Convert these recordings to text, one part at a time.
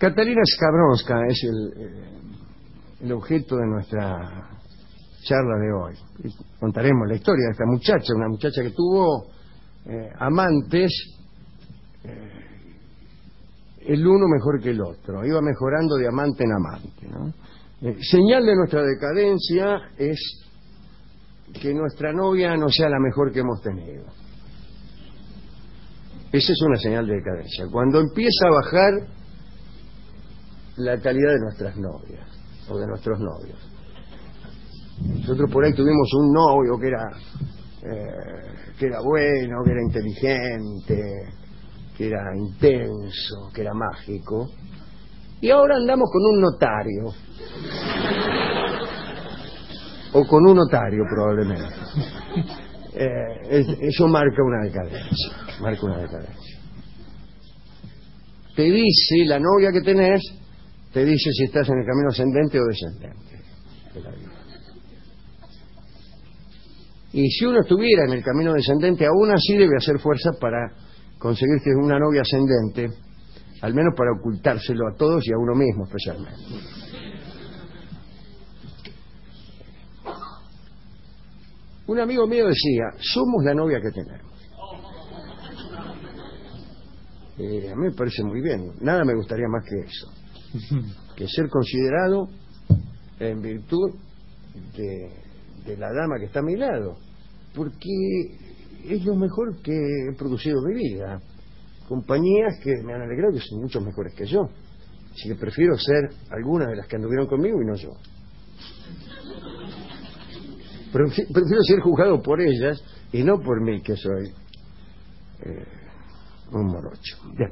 Katalina Skavronska es el objeto de nuestra charla de hoy. Contaremos la historia de esta muchacha, una muchacha que tuvo amantes, el uno mejor que el otro, iba mejorando de amante en amante, ¿no? Señal de nuestra decadencia es que nuestra novia no sea la mejor que hemos tenido. Esa es una señal de decadencia. Cuando empieza a bajar la calidad de nuestras novias o de nuestros novios. Nosotros por ahí tuvimos un novio que era bueno, que era inteligente, que era intenso, que era mágico, y ahora andamos con un notario o con un notario probablemente. Eso marca una decadencia. Te dice, la novia que tenés te dice si estás en el camino ascendente o descendente de la vida. Y si uno estuviera en el camino descendente, aún así debe hacer fuerza para conseguirse una novia ascendente, al menos para ocultárselo a todos y a uno mismo especialmente. Un amigo mío decía, somos la novia que tenemos. A mí me parece muy bien, nada me gustaría más que eso, que ser considerado en virtud de la dama que está a mi lado, porque es lo mejor que he producido en mi vida. Compañías que me han alegrado, que son mucho mejores que yo, así que prefiero ser algunas de las que anduvieron conmigo y no yo. Prefiero ser juzgado por ellas y no por mí, que soy un morocho. Bien.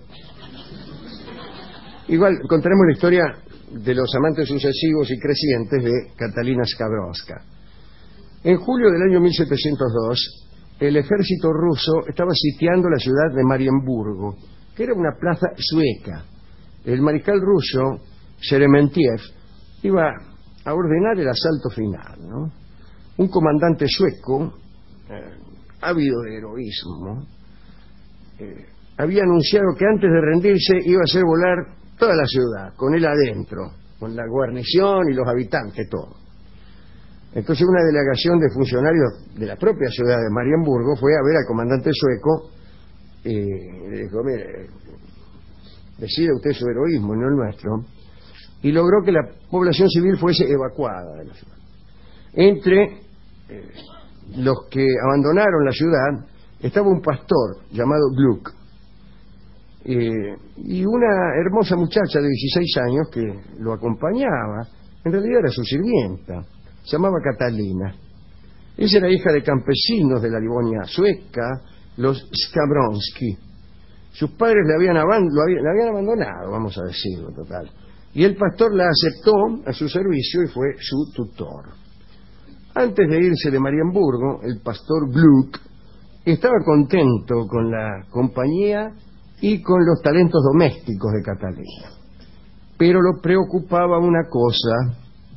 Igual contaremos la historia de los amantes sucesivos y crecientes de Katalina Skavronska. En julio del año 1702, el ejército ruso estaba sitiando la ciudad de Marienburgo, que era una plaza sueca. El mariscal ruso, Sheremetyev, iba a ordenar el asalto final, ¿no? Un comandante sueco, ávido de heroísmo, había anunciado que antes de rendirse iba a hacer volar toda la ciudad, con él adentro, con la guarnición y los habitantes, todo. Entonces una delegación de funcionarios de la propia ciudad de Marienburgo fue a ver al comandante sueco y le dijo, mire, decida usted su heroísmo, no el nuestro, y logró que la población civil fuese evacuada de la ciudad. Entre los que abandonaron la ciudad estaba un pastor llamado Gluck y una hermosa muchacha de 16 años que lo acompañaba. En realidad era su sirvienta, se llamaba Katalina. Ella era hija de campesinos de la Livonia sueca, los Skavronski. Sus padres le habían abandonado, vamos a decirlo, total. Y el pastor la aceptó a su servicio y fue su tutor. Antes de irse de Marienburgo, el pastor Gluck estaba contento con la compañía y con los talentos domésticos de Katalina. Pero lo preocupaba una cosa.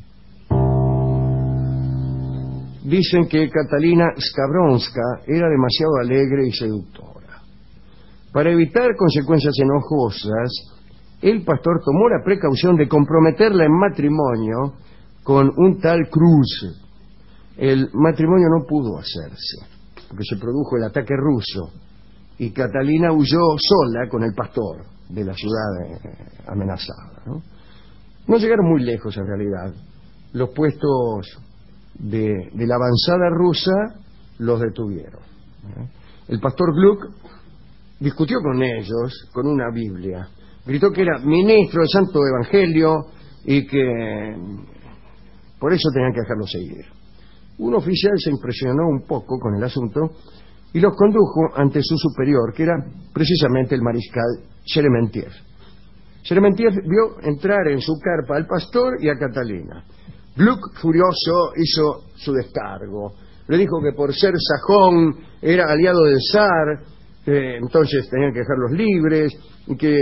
Dicen que Katalina Skavronska era demasiado alegre y seductora. Para evitar consecuencias enojosas, el pastor tomó la precaución de comprometerla en matrimonio con un tal Cruz. El matrimonio no pudo hacerse, porque se produjo el ataque ruso y Katalina huyó sola con el pastor de la ciudad amenazada, ¿no? No llegaron muy lejos en realidad. Los puestos de la avanzada rusa los detuvieron. El pastor Gluck discutió con ellos con una Biblia. Gritó que era ministro del Santo Evangelio y que por eso tenían que dejarlo seguir. Un oficial se impresionó un poco con el asunto y los condujo ante su superior, que era precisamente el mariscal Sheremetyev. Sheremetyev vio entrar en su carpa al pastor y a Katalina. Gluck, furioso, hizo su descargo. Le dijo que por ser sajón era aliado del zar, entonces tenían que dejarlos libres, y que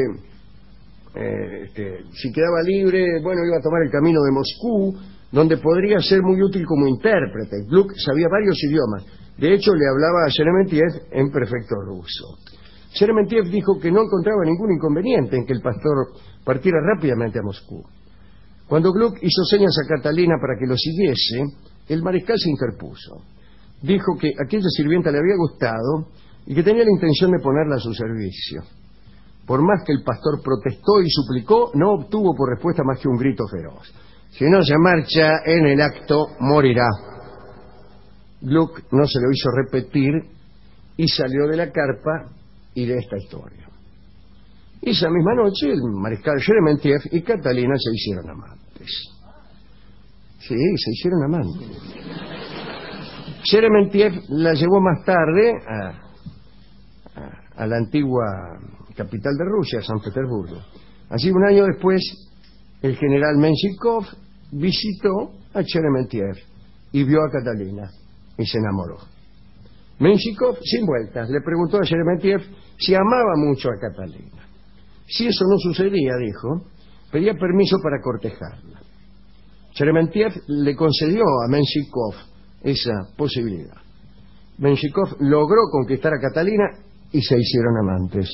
si quedaba libre, bueno, iba a tomar el camino de Moscú, donde podría ser muy útil como intérprete. Gluck sabía varios idiomas. De hecho, le hablaba a Sheremetyev en perfecto ruso. Sheremetyev dijo que no encontraba ningún inconveniente en que el pastor partiera rápidamente a Moscú. Cuando Gluck hizo señas a Catalina para que lo siguiese, el mariscal se interpuso. Dijo que aquella sirvienta le había gustado y que tenía la intención de ponerla a su servicio. Por más que el pastor protestó y suplicó, no obtuvo por respuesta más que un grito feroz. Si no se marcha en el acto, morirá. Gluck no se lo hizo repetir y salió de la carpa y de esta historia. Esa misma noche el mariscal Sheremetyev y Catalina se hicieron amantes. Sí, se hicieron amantes. Sheremetyev la llevó más tarde a la antigua capital de Rusia, San Petersburgo. Así, un año después, el general Menshikov visitó a Sheremetyev y vio a Catalina y se enamoró. Menshikov, sin vueltas, le preguntó a Sheremetyev si amaba mucho a Catalina. Si eso no sucedía, dijo, pedía permiso para cortejarla. Sheremetyev le concedió a Menshikov esa posibilidad. Menshikov logró conquistar a Catalina y se hicieron amantes.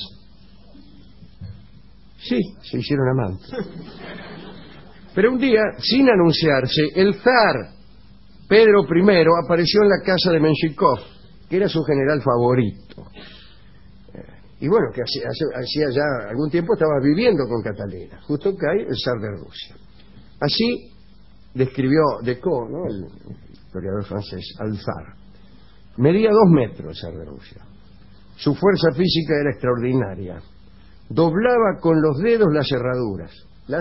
Sí, se hicieron amantes. Pero un día, sin anunciarse, el zar Pedro I apareció en la casa de Menshikov, que era su general favorito. Y bueno, que hacía ya algún tiempo estaba viviendo con Catalina. Justo cae el zar de Rusia. Así describió Decaux, ¿no?, el historiador francés, al zar. Medía 2 metros el zar de Rusia. Su fuerza física era extraordinaria. Doblaba con los dedos las herraduras.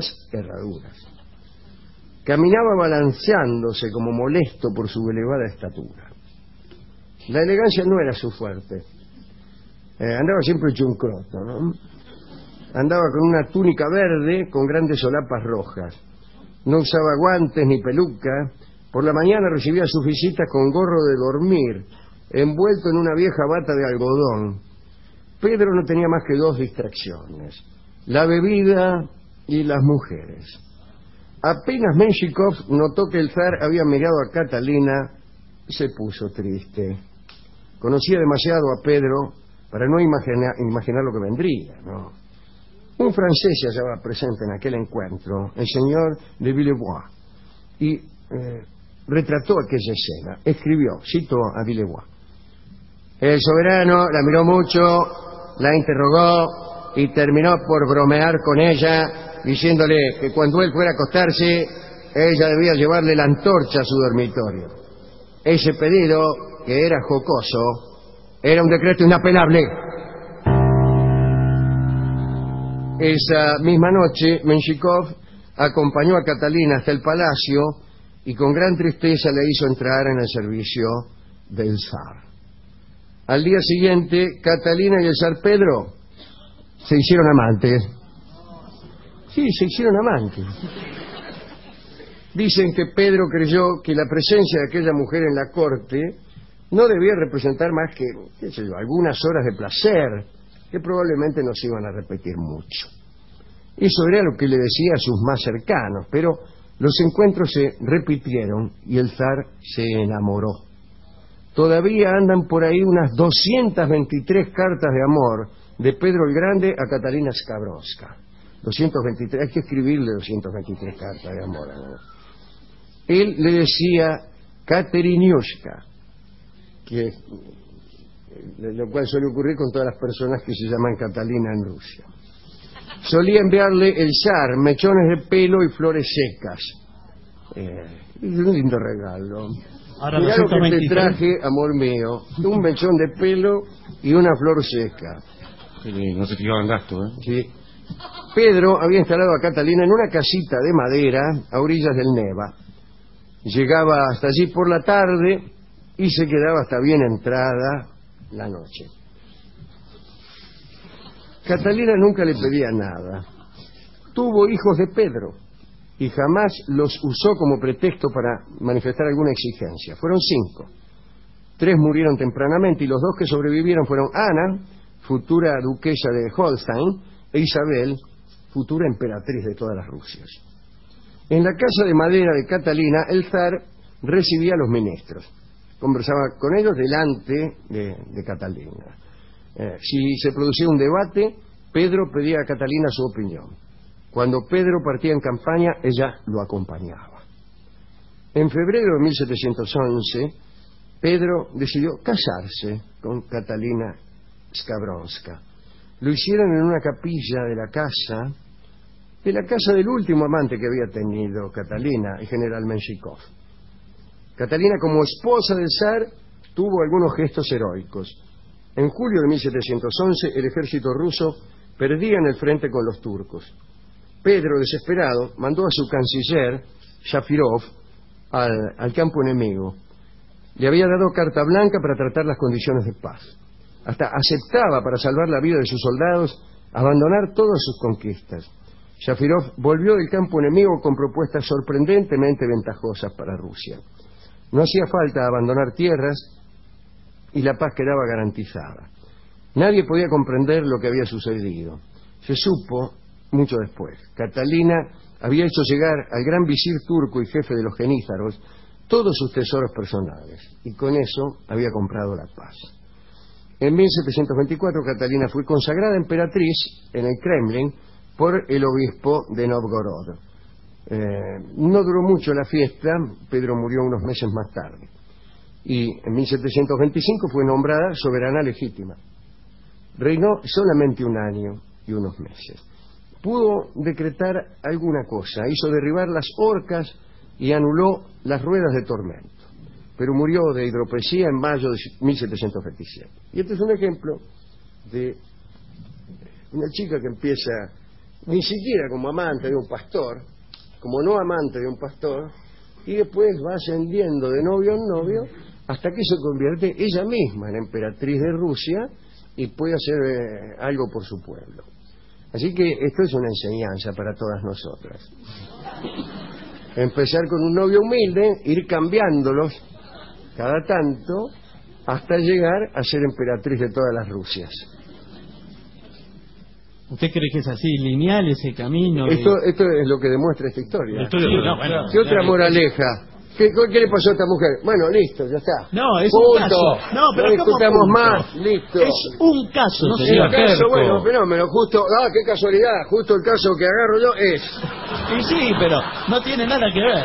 Caminaba balanceándose como molesto por su elevada estatura. La elegancia no era su fuerte. Andaba siempre hecho un croto, ¿no? Andaba con una túnica verde con grandes solapas rojas. No usaba guantes ni peluca. Por la mañana recibía sus visitas con gorro de dormir, envuelto en una vieja bata de algodón. Pedro no tenía más que 2 distracciones: la bebida y las mujeres. Apenas Menshikov notó que el zar había mirado a Catalina, se puso triste. Conocía demasiado a Pedro para no imaginar lo que vendría, ¿no? Un francés se hallaba presente en aquel encuentro, el señor de Villebois, y retrató aquella escena. Escribió, cito a Villebois: el soberano la miró mucho, la interrogó y terminó por bromear con ella, diciéndole que cuando él fuera a acostarse, ella debía llevarle la antorcha a su dormitorio. Ese pedido, que era jocoso, era un decreto inapelable. Esa misma noche, Menshikov acompañó a Catalina hasta el palacio y con gran tristeza le hizo entrar en el servicio del zar. Al día siguiente, Catalina y el zar Pedro se hicieron amantes. Sí, se hicieron amantes. Dicen que Pedro creyó que la presencia de aquella mujer en la corte no debía representar más que, qué sé yo, algunas horas de placer, que probablemente no se iban a repetir mucho. Eso era lo que le decía a sus más cercanos, pero los encuentros se repitieron y el zar se enamoró. Todavía andan por ahí unas 223 cartas de amor de Pedro el Grande a Catalina Skarbonska. 223, hay que escribirle 223 cartas de amor, ¿no? Él le decía Kateriniushka, lo cual suele ocurrir con todas las personas que se llaman Catalina en Rusia. Solía enviarle el zar mechones de pelo y flores secas. Un lindo regalo. Ahora Mirá lo que te traje, amor mío: un mechón de pelo y una flor seca. No se fijaba en gasto, ¿eh? Sí. Pedro había instalado a Catalina en una casita de madera a orillas del Neva. Llegaba hasta allí por la tarde y se quedaba hasta bien entrada la noche. Catalina nunca le pedía nada. Tuvo hijos de Pedro y jamás los usó como pretexto para manifestar alguna exigencia. Fueron 5. 3 murieron tempranamente y los 2 que sobrevivieron fueron Ana, futura duquesa de Holstein, e Isabel, futura emperatriz de todas las Rusias. En la casa de madera de Catalina, el zar recibía a los ministros. Conversaba con ellos delante de Catalina. Si se producía un debate, Pedro pedía a Catalina su opinión. Cuando Pedro partía en campaña, ella lo acompañaba. En febrero de 1711, Pedro decidió casarse con Catalina Skavronska. Lo hicieron en una capilla de la casa del último amante que había tenido Catalina, el general Menshikov. Catalina, como esposa del zar, tuvo algunos gestos heroicos. En julio de 1711, el ejército ruso perdía en el frente con los turcos. Pedro, desesperado, mandó a su canciller, Shafirov, al campo enemigo. Le había dado carta blanca para tratar las condiciones de paz. Hasta aceptaba, para salvar la vida de sus soldados, abandonar todas sus conquistas. Shafirov volvió del campo enemigo con propuestas sorprendentemente ventajosas para Rusia. No hacía falta abandonar tierras y la paz quedaba garantizada. Nadie podía comprender lo que había sucedido. Se supo mucho después. Catalina había hecho llegar al gran visir turco y jefe de los genízaros todos sus tesoros personales, y con eso había comprado la paz. En 1724 Catalina fue consagrada emperatriz en el Kremlin por el obispo de Novgorod. No duró mucho la fiesta. Pedro murió unos meses más tarde, y en 1725 fue nombrada soberana legítima. Reinó solamente un año y unos meses. Pudo decretar alguna cosa, hizo derribar las horcas y anuló las ruedas de tormento, pero murió de hidropesía en mayo de 1727. Y este es un ejemplo de una chica que empieza ni siquiera como amante de un pastor, como no amante de un pastor, y después va ascendiendo de novio en novio hasta que se convierte ella misma en emperatriz de Rusia y puede hacer algo por su pueblo. Así que esto es una enseñanza para todas nosotras. Empezar con un novio humilde, ir cambiándolos cada tanto hasta llegar a ser emperatriz de todas las Rusias. ¿Usted cree que es así, lineal ese camino? Esto es lo que demuestra esta historia. Sí, no, bueno, ¿Qué otra moraleja? ¿Qué le pasó a esta mujer? Bueno, listo, ya está. No, es punto. un caso. No, pero no discutamos punto? más, listo. Es un caso, no señor. un caso, bueno, fenómeno, justo, qué casualidad, justo el caso que agarro yo es. Y sí, pero no tiene nada que ver.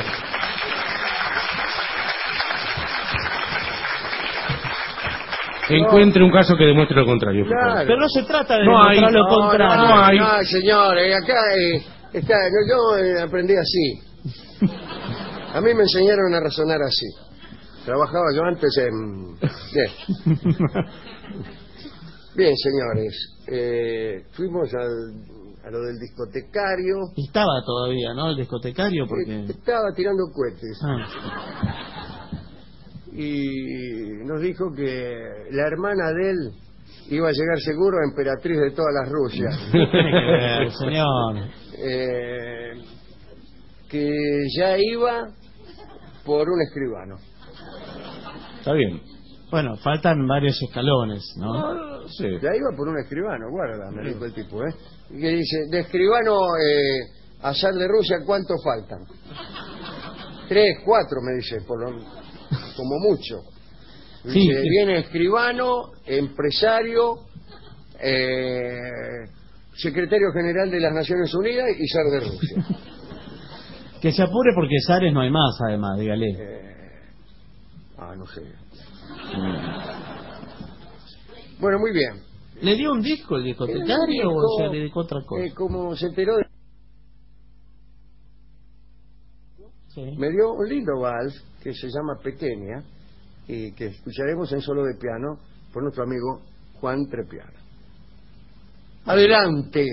Encuentre un caso que demuestre lo contrario. Claro. Pero no se trata de No demostrar hay, lo contrario. no hay. No, señores, acá está, yo aprendí así. A mí me enseñaron a razonar así. Trabajaba yo antes en... Bien, señores, fuimos a lo del discotecario. Estaba todavía, ¿no? El discotecario, porque... Estaba tirando cohetes. Ah. Y nos dijo que la hermana de él iba a llegar seguro a emperatriz de todas las Rusias. Tiene que ver, señor. Que ya iba por un escribano. Está bien. Bueno, faltan varios escalones, ¿no? Sí. Ya iba por un escribano, guarda, me dijo el tipo, ¿eh? Y que dice, de escribano a zar de Rusia, ¿cuánto faltan? 3, 4, me dice, como mucho. Dice, Sí. Viene escribano, empresario, secretario general de las Naciones Unidas y zar de Rusia. Que se apure porque zares no hay más, además, dígale. No sé. Bueno, muy bien. ¿Le dio un disco el discotecario o se le dedicó a otra cosa? Como se enteró de... Sí. Me dio un lindo vals que se llama Pequeña y que escucharemos en solo de piano por nuestro amigo Juan Trepiano. Adelante.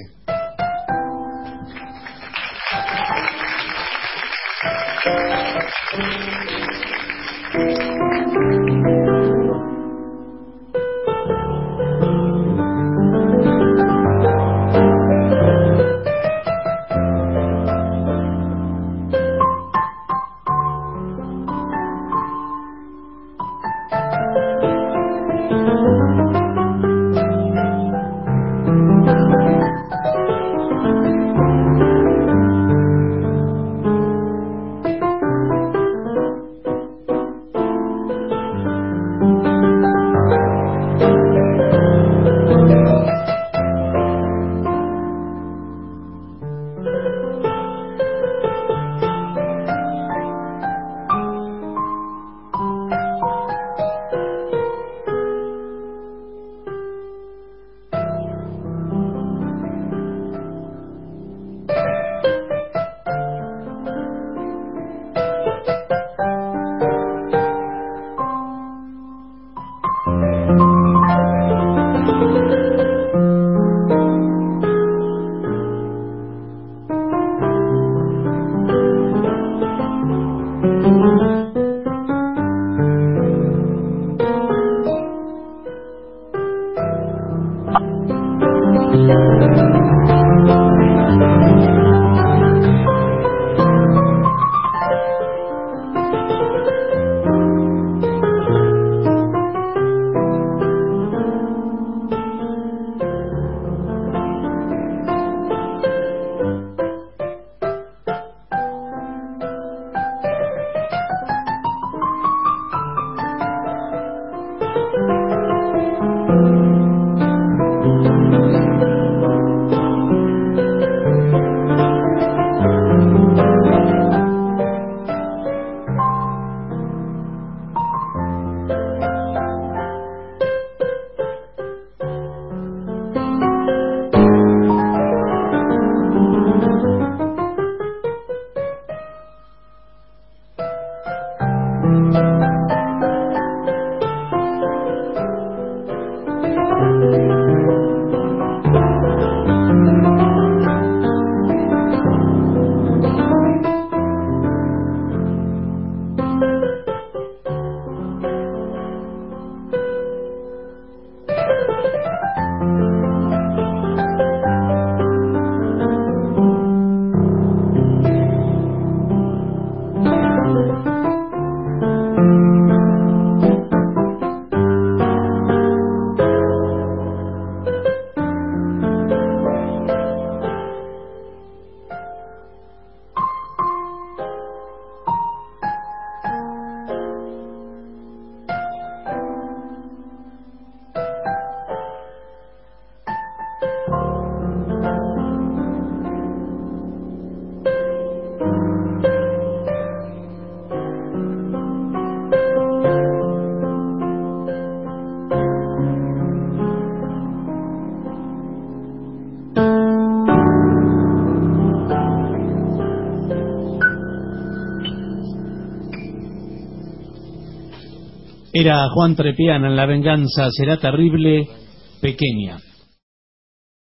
Era Juan Trepiana en La venganza será terrible, pequeña.